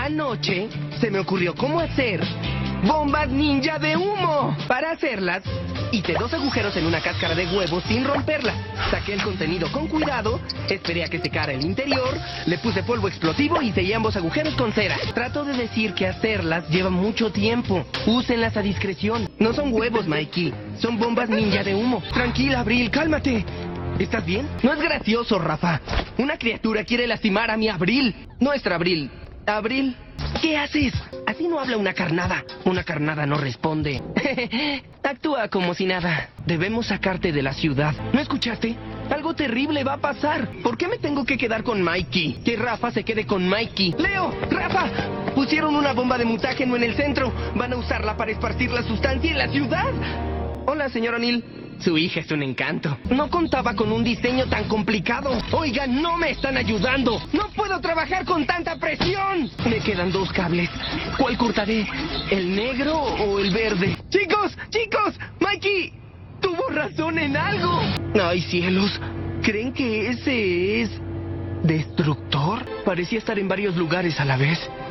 Anoche se me ocurrió cómo hacer bombas ninja de humo. Para hacerlas, hice 2 agujeros en una cáscara de huevo sin romperla. Saqué el contenido con cuidado, esperé a que secara el interior, le puse polvo explosivo y sellé ambos agujeros con cera. Trato de decir que hacerlas lleva mucho tiempo. Úsenlas a discreción. No son huevos, Mikey. Son bombas ninja de humo. Tranquila, Abril, cálmate. ¿Estás bien? No es gracioso, Rafa. Una criatura quiere lastimar a mi Abril. Nuestra Abril. Abril, ¿qué haces? Así no habla una carnada. Una carnada no responde. Actúa como si nada. Debemos sacarte de la ciudad. ¿No escuchaste? Algo terrible va a pasar. ¿Por qué me tengo que quedar con Mikey? Que Rafa se quede con Mikey. ¡Leo! ¡Rafa! Pusieron una bomba de mutágeno en el centro. Van a usarla para esparcir la sustancia en la ciudad. Hola, señor O'Neill. Su hija es un encanto. No contaba con un diseño tan complicado. Oigan, no me están ayudando. No puedo trabajar con tanta presión. Me quedan 2 cables. ¿Cuál cortaré? ¿El negro o el verde? ¡Chicos! ¡Chicos! ¡Mikey! ¡Tuvo razón en algo! ¡Ay, cielos! ¿Creen que ese es destructor? Parecía estar en varios lugares a la vez.